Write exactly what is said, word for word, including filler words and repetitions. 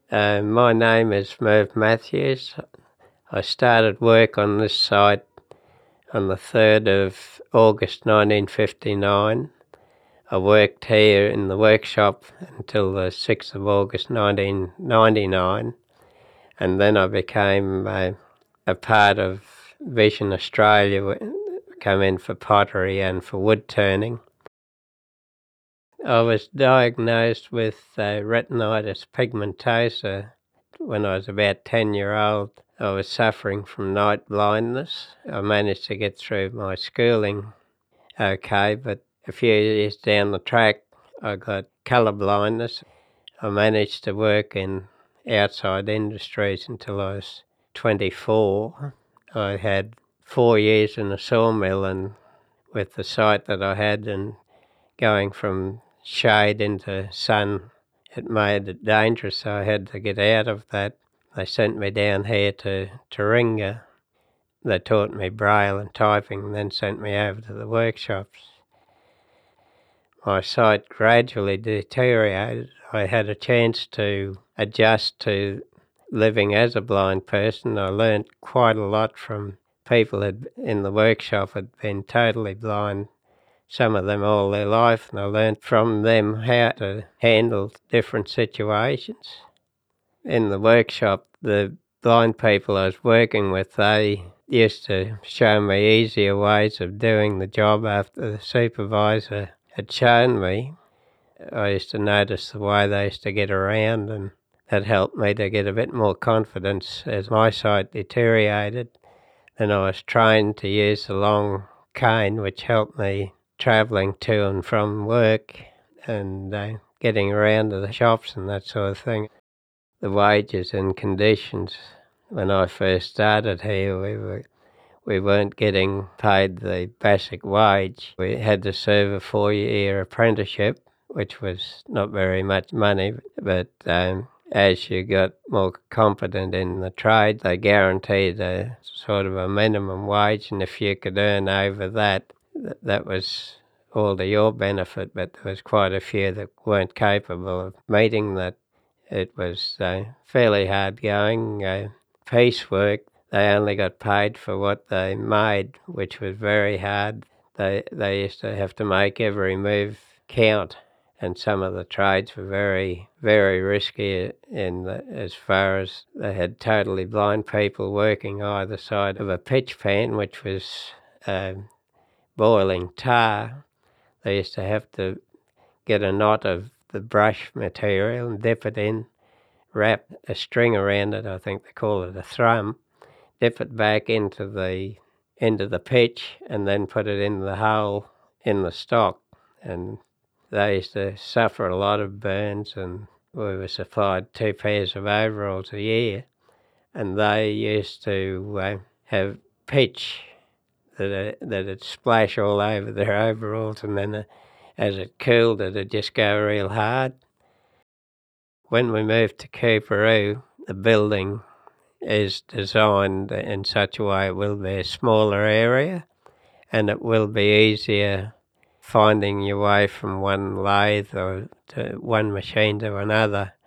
Uh, my name is Merv Matthews. I started work on this site on the third of August nineteen fifty-nine. I worked here in the workshop until the sixth of August nineteen ninety-nine, and then I became uh, a part of Vision Australia, come in for pottery and for wood turning. I was diagnosed with uh, retinitis pigmentosa when I was about ten year old. I was suffering from night blindness. I managed to get through my schooling okay, but a few years down the track I got colour blindness. I managed to work in outside industries until I was twenty-four. I had four years in a sawmill, and with the sight that I had and going from shade into sun, it made it dangerous, so I had to get out of that. They sent me down here to Taringa. They taught me braille and typing and then sent me over to the workshops. My sight gradually deteriorated. I had a chance to adjust to living as a blind person. I learnt quite a lot from people that in the workshop had been totally blind, some of them all their life, and I learnt from them how to handle different situations. In the workshop, the blind people I was working with, they used to show me easier ways of doing the job after the supervisor had shown me. I used to notice the way they used to get around, and that helped me to get a bit more confidence as my sight deteriorated. Then I was trained to use the long cane, which helped me travelling to and from work and uh, getting around to the shops and that sort of thing. The wages and conditions, when I first started here, we were we weren't getting paid the basic wage. We had to serve a four-year apprenticeship, which was not very much money, but um, as you got more competent in the trade, they guaranteed a sort of a minimum wage, and if you could earn over that, that was all to your benefit, but there was quite a few that weren't capable of meeting that. It was uh, fairly hard going, uh, piecework. They only got paid for what they made, which was very hard. They they used to have to make every move count, and some of the trades were very, very risky in the, as far as they had totally blind people working either side of a pitch pan, which was uh, boiling tar. They used to have to get a knot of the brush material and dip it in, wrap a string around it, I think they call it a thrum, dip it back into the into the pitch and then put it in the hole in the stock. And they used to suffer a lot of burns, and we were supplied two pairs of overalls a year, and they used to uh, have pitch that uh, that'd splash all over their overalls, and then uh, as it cooled it'd just go real hard. When we moved to Coorparoo, the building is designed in such a way it will be a smaller area, and it will be easier finding your way from one lathe or to one machine to another.